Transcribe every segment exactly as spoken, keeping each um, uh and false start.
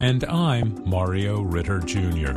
And I'm Mario Ritter Junior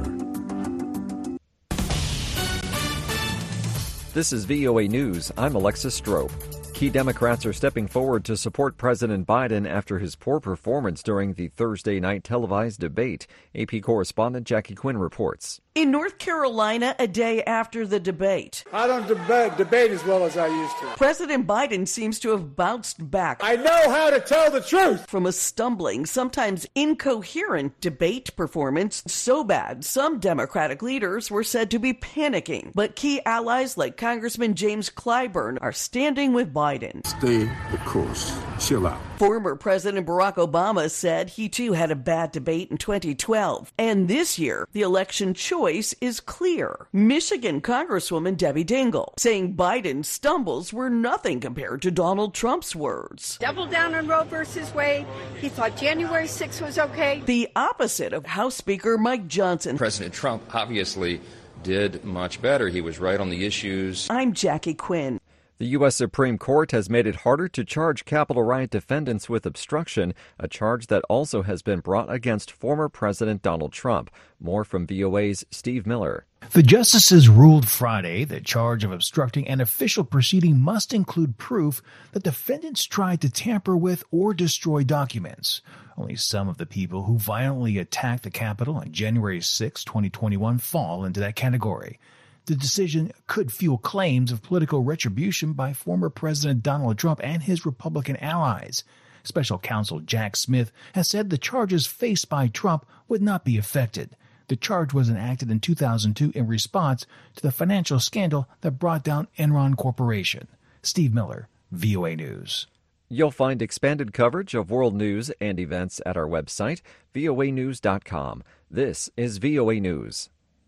This is V O A News. I'm Alexis Strope. Key Democrats are stepping forward to support President Biden after his poor performance during the Thursday night televised debate. A P correspondent Jackie Quinn reports. In North Carolina, a day after the debate, I don't deba- debate as well as I used to. President Biden seems to have bounced back. I know how to tell the truth. From a stumbling, sometimes incoherent debate performance so bad, some Democratic leaders were said to be panicking. But key allies like Congressman James Clyburn are standing with Biden. Stay the course. Chill out. Former President Barack Obama said he too had a bad debate in twenty twelve. And this year, the election choice is clear. Michigan Congresswoman Debbie Dingell saying Biden's stumbles were nothing compared to Donald Trump's words. Double down on Roe versus Wade. He thought January sixth was okay. The opposite of House Speaker Mike Johnson. President Trump obviously did much better. He was right on the issues. I'm Jackie Quinn. The U S Supreme Court has made it harder to charge Capitol riot defendants with obstruction, a charge that also has been brought against former President Donald Trump. More from V O A's Steve Miller. The justices ruled Friday that charge of obstructing an official proceeding must include proof that defendants tried to tamper with or destroy documents. Only some of the people who violently attacked the Capitol on January sixth, twenty twenty-one fall into that category. The decision could fuel claims of political retribution by former President Donald Trump and his Republican allies. Special counsel Jack Smith has said the charges faced by Trump would not be affected. The charge was enacted in two thousand two in response to the financial scandal that brought down Enron Corporation. Steve Miller, V O A News. You'll find expanded coverage of world news and events at our website, V O A news dot com. This is V O A News.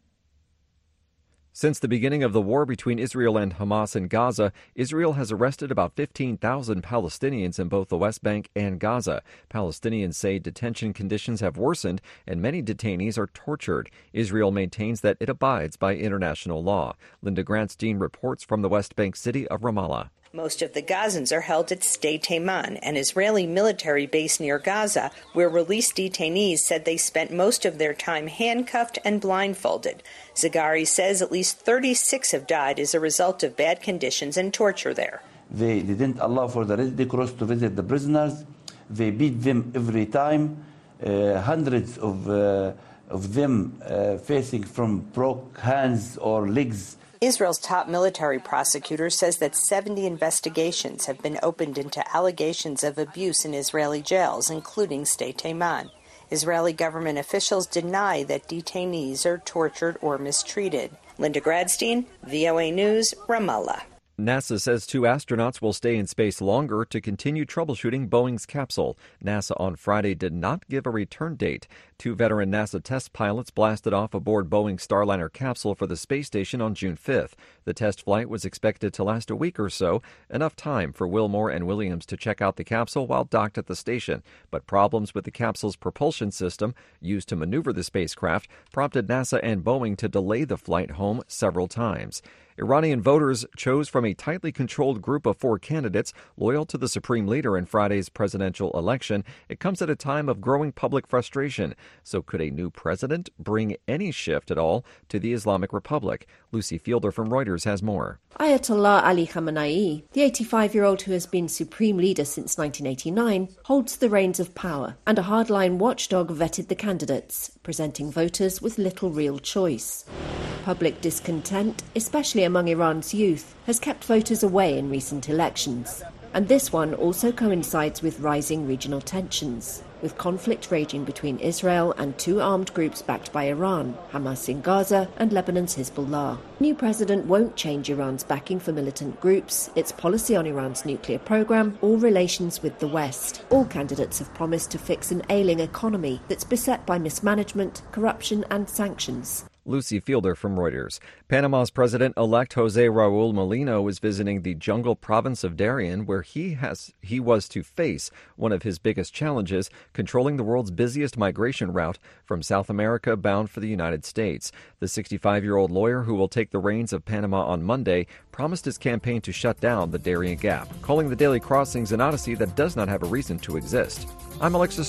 Since the beginning of the war between Israel and Hamas in Gaza, Israel has arrested about fifteen thousand Palestinians in both the West Bank and Gaza. Palestinians say detention conditions have worsened and many detainees are tortured. Israel maintains that it abides by international law. Linda Grantstein reports from the West Bank city of Ramallah. Most of the Gazans are held at Sde Tayman, an Israeli military base near Gaza, where released detainees said they spent most of their time handcuffed and blindfolded. Zagari says at least thirty-six have died as a result of bad conditions and torture there. They didn't allow for the Red Cross to visit the prisoners. They beat them every time. Uh, hundreds of, uh, of them uh, facing from broke hands or legs. Israel's top military prosecutor says that seventy investigations have been opened into allegations of abuse in Israeli jails, including Sde Tayman. Israeli government officials deny that detainees are tortured or mistreated. Linda Gradstein, V O A News, Ramallah. NASA says two astronauts will stay in space longer to continue troubleshooting Boeing's capsule. NASA on Friday did not give a return date. Two veteran NASA test pilots blasted off aboard Boeing's Starliner capsule for the space station on June fifth. The test flight was expected to last a week or so, enough time for Wilmore and Williams to check out the capsule while docked at the station. But problems with the capsule's propulsion system, used to maneuver the spacecraft, prompted NASA and Boeing to delay the flight home several times. Iranian voters chose from a tightly controlled group of four candidates loyal to the supreme leader in Friday's presidential election. It comes at a time of growing public frustration. So could a new president bring any shift at all to the Islamic Republic? Lucy Fielder from Reuters has more. Ayatollah Ali Khamenei, the eighty-five-year-old who has been supreme leader since nineteen eighty-nine, holds the reins of power, and a hardline watchdog vetted the candidates, presenting voters with little real choice. Public discontent, especially among Iran's youth, has kept voters away in recent elections. And this one also coincides with rising regional tensions, with conflict raging between Israel and two armed groups backed by Iran, Hamas in Gaza and Lebanon's Hezbollah. New president won't change Iran's backing for militant groups, its policy on Iran's nuclear program, or relations with the West. All candidates have promised to fix an ailing economy that's beset by mismanagement, corruption and sanctions. Lucy Fielder from Reuters. Panama's president-elect Jose Raul Molino is visiting the jungle province of Darien, where he has he was to face one of his biggest challenges, controlling the world's busiest migration route from South America bound for the United States. The sixty-five-year-old lawyer, who will take the reins of Panama on Monday, promised his campaign to shut down the Darien Gap, calling the Daily Crossings an odyssey that does not have a reason to exist. I'm Alexis